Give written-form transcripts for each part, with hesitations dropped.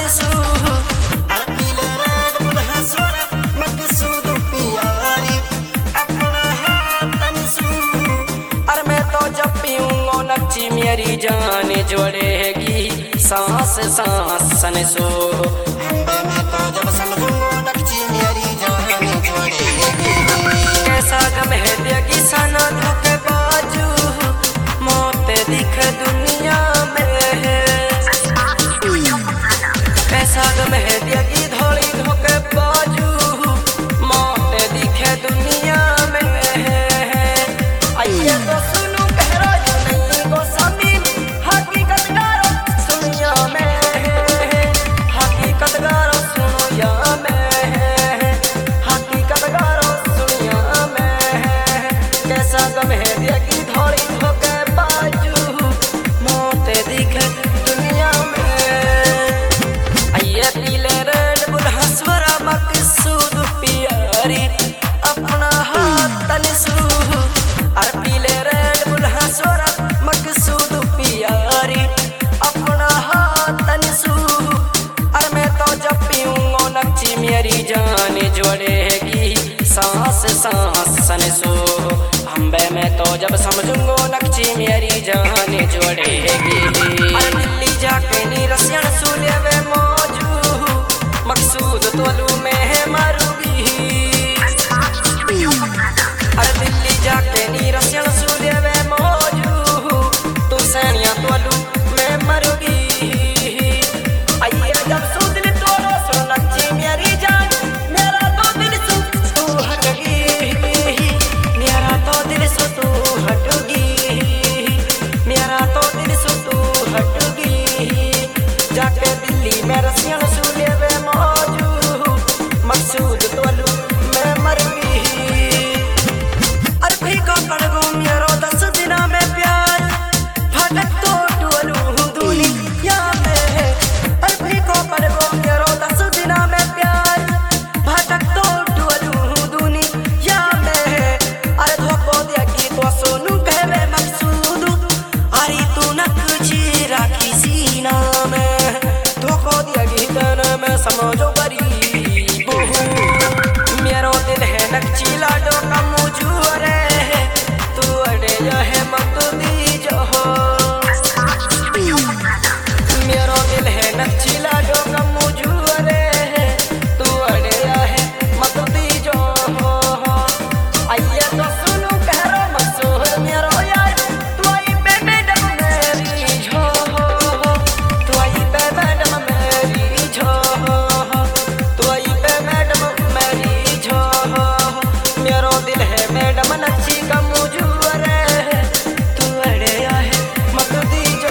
तनिसू पीले रेड बुल हंसोरा मकसूद प्यारी अपना हाथ तनिसू। और मैं तो जब पीऊंगा नक्ची मेरी जान जोड़ेगी सांस सांस सनसो। मैं तो जब समझूंगा नक्ची मेरी जान जोड़ेगी। कैसा गम है देगी सना धोखे बाजू मौत दिख दुनिया में है। कैसा गम है देगी धोली धोखे बाजू मौत दिखे दुनिया में है। आइए तो सुनो कह रहा जो नहीं गो समीम हकीकत गारो सुनिया में है। हकीकत गारो सुनो या में है। हकीकत गारो सुनिया में है। कैसा गम है देगी धोली धोखे बाजू मौत दिखे दुनिया में। आइए पीले रेड बुल हंसवरा मकसूद प्यारी अपना हाथ तनिसू। और पीले रेड बुल हंसवरा मकसूद प्यारी अपना हाथ तनिसू। और मैं तो जब पीऊंगा नक्ची मेरी जान जोड़ेगी सांस सांस सनसो। अम्बे मैं तो जब समझूंगा नक्ची मेरी जान जोड़ेगी। और दिल्ली जाके नी रसियन सुले वे मौजू मकसूद तोलू में है मरूगी। और दिल्ली जाके नी रसियन सुले वे मौजू तू सैनिया तोलू में मरूगी। आइए जब सुन तोलो सो नक्ची मेरी जान मेरा तो दिल सु तू हटगी। मेरा तो दिल सु तू हटगी। मेरा तो दिल सु तू हटगी। जाके दिल्ली में रसियन सुले वे मौजू मकसूद तोलू में मरूगी। और फीका पड़ गो मेरो 10 दिना में प्यार भटक तो टोलू दुनिया में। और फीका पड़ गो मेरो 10 दिना में प्यार भटक तो टोलू दुनिया में। अरे धोखो देगी तो सोनू कहवे मकसूद अरे तू नक्ची राखी सीना में। धोखो देगी तन में समझो गरीब हूँ। मेरो दिल है नक्ची लाडो का मुझूर है तू अड़े है मत दीजो। मेरो दिल है नक्ची लाडो का मुझूर है तू अड़े है मत दीजो। आइए तो सुनो कह रो मसूर मेरो यार तू आई पे मैडम मेरी झो। तू आई पे मैडम मेरी झो। तू आई पे मैडम मेरी झो। मेरो दिल है मैडम नक्ची का मुझूर है तू अड़े है मत दीजो।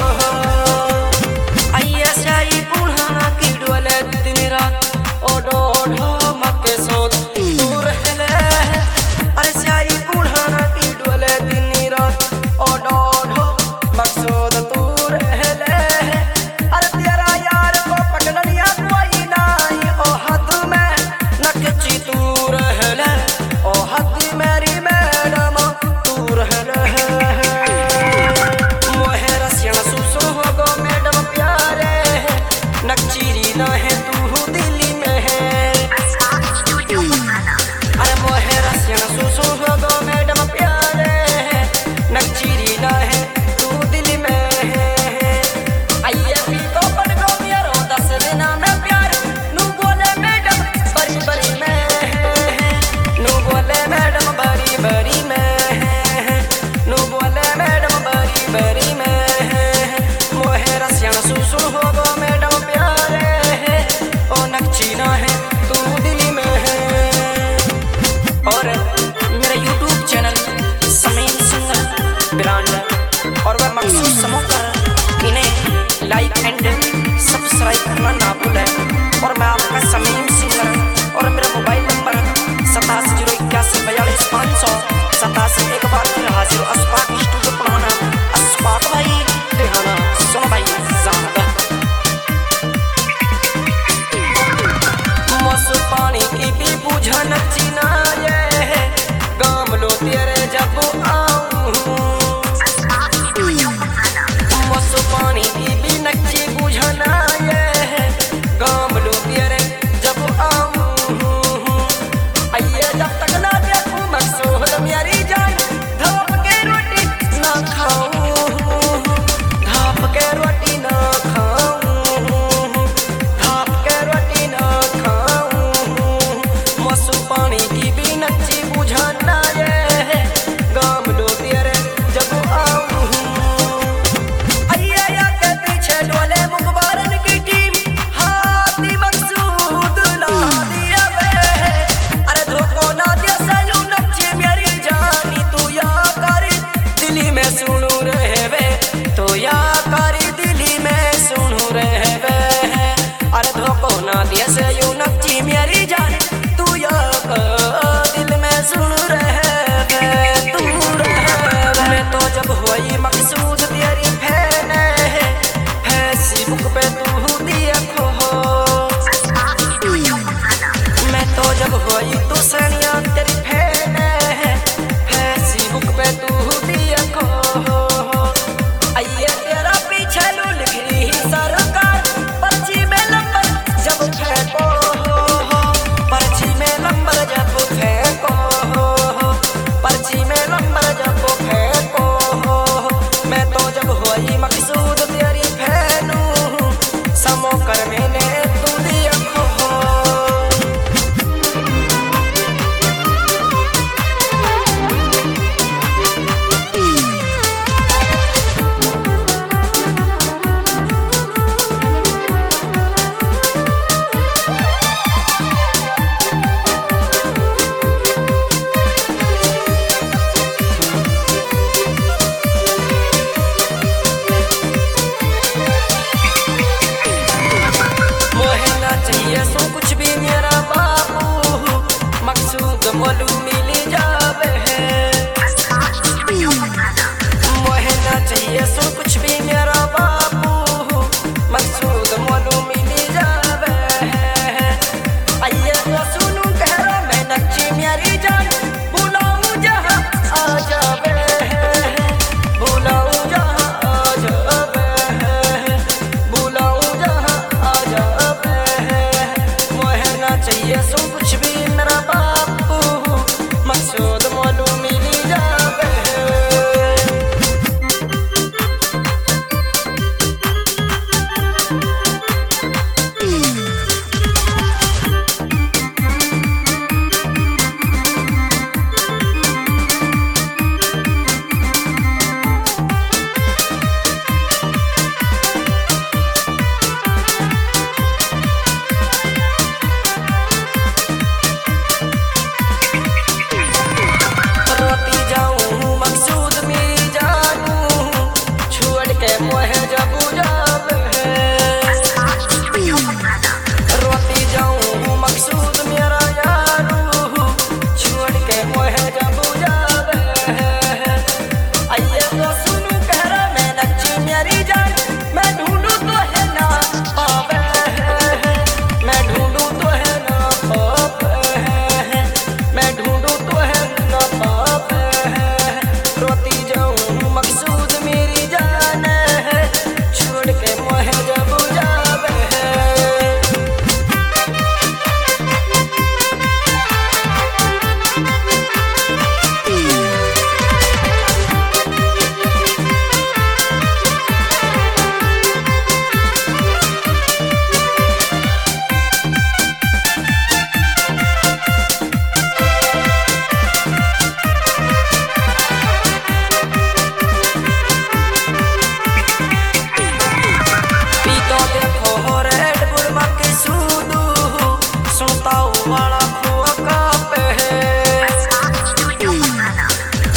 आइए साई पुढ़ाना की डोले दिन रात ओडो ओडो मके सोत दूर है। अरे साई पुढ़ाना की डोले दिन रात ओडो ओडो मकसूद दूर है। अरे तेरा यार को पकड़निया कोई नहीं ओ हद में नक्ची दूर है। ओ हद मेरी मैडम दूर है। मोहे रसियन सुसो हो गो मैडम प्यारे नक्चीरी ना है तू दिल्ली में है। अरे मोहे रसियन सुसो हो गो मैडम प्यारे नक्चीरी ना है तू दिल्ली में है। आइए पी को पड़ गो मेरो 10 दिना में प्यार नू बोले मैडम बड़ी बड़ी में है। नू बोले मैडम बड़ी बड़ी में है। नू बोले मैडम बड़ी बड़ी में है। मोहे रसियन सुसु हो गो मैडम प्यारे ओ नक्ची ना है तू दिल्ली में है। और मेरा YouTube channel Samim singer brand और वह मकसूद समूह कर इन्हें लाइक एंड सब्सक्राइब करना ना भूलें। और मैं आपका समीम सिंगर और मेरा मोबाइल नंबर 870181 500 एक बार फिर हाजिर अस्पाक स्टूडियो पुराना अस्पाक भाई देहाना सुनो भाई ज़ादा। मौसू पानी की भी बुझा नक्ची ना ये गाम लो तेरे जब आऊँ। मौसू पानी की भी नक्ची बुझा ना ये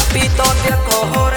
पीतो देखो हो